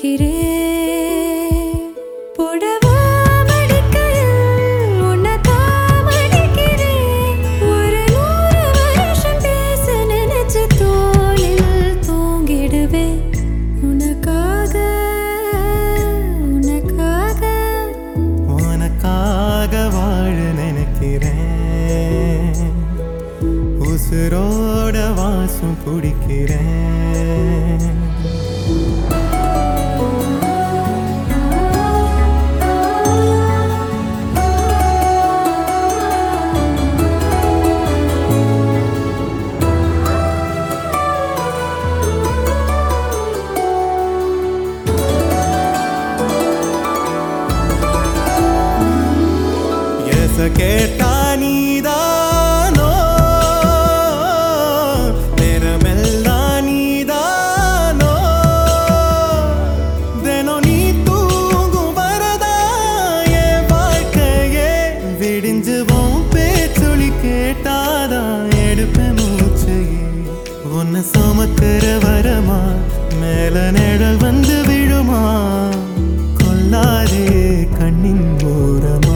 பிடிக்கிறேன் புடவா மடிக்கையில் உன்னைத்தான் மடிக்கிறேன் ஒரு 100 வருஷம் பேச நினைச்சு தோளில் தூங்கிடுவேன் உனக்காக உனக்காக உனக்காக வாழ நினைக்கிறேன் உசுரோட வாசம் பிடிக்கிறேன் கேட்டா நீதானோ நேரமெல்லாம் நீதானோ தினம் நீ தூங்கும் வரதா என் வாழ்க்கையே விடிஞ்சுவோம் பேச்சொலி கேட்டாதான் எடுப்பேன் மூச்சையே உன்னை சுமக்கிற வரமா மேல நிழல் வந்து விழுமா கொல்லாதே கண்ணின் ஓரமா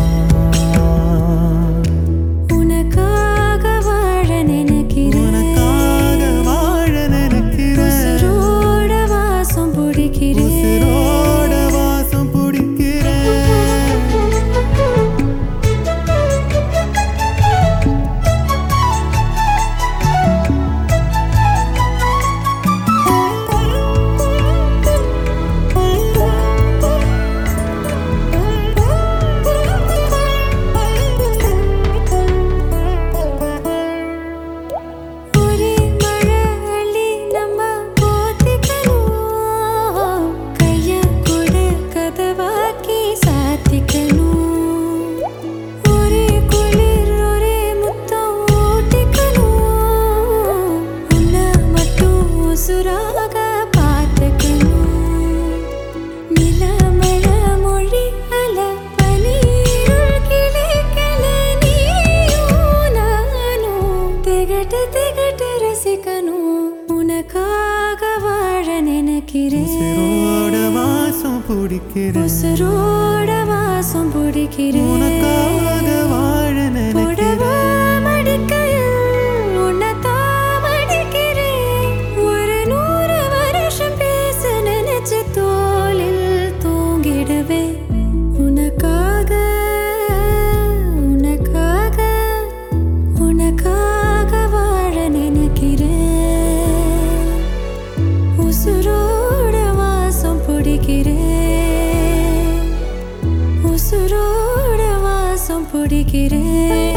உனக்காக வாழ நினைக்கிறேன் உசுரோட வாசம் பிடிக்கிறேன் உசுரோட வாசம் பிடிக்கிறேன் உனக்காக வாழ நினைக்கிறேன் மடிக்கையில் உன்னைத்தான் மடிக்கிறேன் ஒரு 100 வருஷம் பேச நினைச்சு தோளில் தூங்கிடுவேன் உனக்காக உனக்காக உனக்காக வாழ நினைக்கிறேன் உசுரோட வாசம் பிடிக்கிறேன் உசுரோட வாசம் பிடிக்கிறேன்